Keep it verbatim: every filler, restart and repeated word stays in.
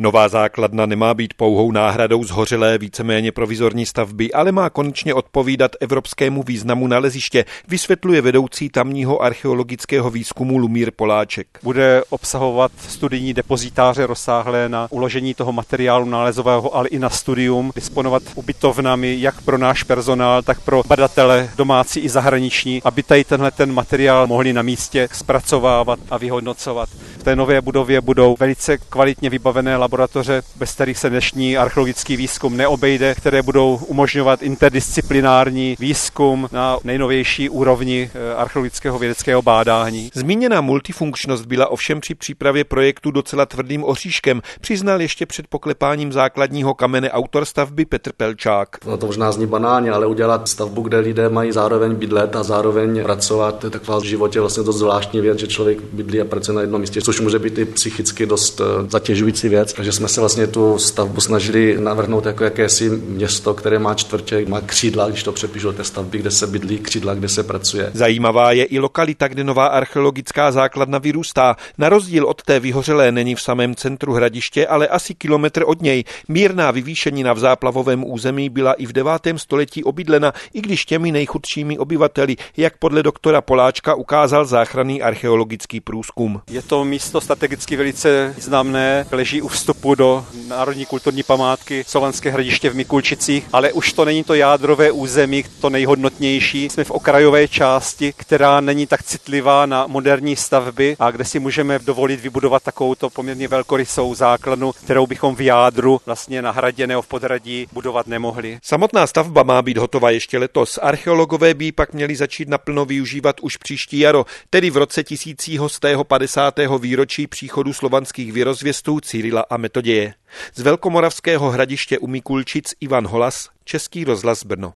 Nová základna nemá být pouhou náhradou zhořelé víceméně provizorní stavby, ale má konečně odpovídat evropskému významu naleziště, vysvětluje vedoucí tamního archeologického výzkumu Lumír Poláček. Bude obsahovat studijní depozitáře rozsáhlé na uložení toho materiálu nálezového, ale i na studium, disponovat ubytovnami jak pro náš personál, tak pro badatele domácí i zahraniční, aby tady tenhle ten materiál mohli na místě zpracovávat a vyhodnocovat. V té nové budově budou velice kvalitně vybavené laboratoře, bez kterých se dnešní archeologický výzkum neobejde, které budou umožňovat interdisciplinární výzkum na nejnovější úrovni archeologického vědeckého bádání. Zmíněná multifunkčnost byla ovšem při přípravě projektu docela tvrdým oříškem, přiznal ještě před poklepáním základního kamene autor stavby Petr Pelčák. No to možná zní banálně, ale udělat stavbu, kde lidé mají zároveň bydlet a zároveň pracovat, to je taková v životě vlastně dost zvláštní věc, že člověk bydlí a pracuje na jednom místě, což může být i psychicky dost zatěžující věc. Takže jsme se vlastně tu stavbu snažili navrhnout jako jakési město, které má čtvrtě, má křídla, když to přepíšu do té stavby, kde se bydlí, křídla, kde se pracuje. Zajímavá je i lokalita, kde nová archeologická základna vyrůstá. Na rozdíl od té vyhořelé není v samém centru Hradiště, ale asi kilometr od něj. Mírná vyvýšenina v záplavovém území byla i v devátém století obydlena, i když těmi nejchudšími obyvateli, jak podle doktora Poláčka ukázal záchranný archeologický průzkum. Je to místo strategicky velice významné, leží u vstupu do národní kulturní památky Slovanské Hradiště v Mikulčicích, ale už to není to jádrové území, to nejhodnotnější. Jsme v okrajové části, která není tak citlivá na moderní stavby a kde si můžeme dovolit vybudovat takovouto poměrně velkorysou základnu, kterou bychom v jádru vlastně na hradě nebo v podhradí budovat nemohli. Samotná stavba má být hotová ještě letos. Archeologové by pak měli začít naplno využívat už příští jaro, tedy v roce tisícího stého padesátého výročí příchodu slovanských věrozvěstů Cyrila a Metoděje. Z Velkomoravského Hradiště u Mikulčic Ivan Holas, Český rozhlas Brno.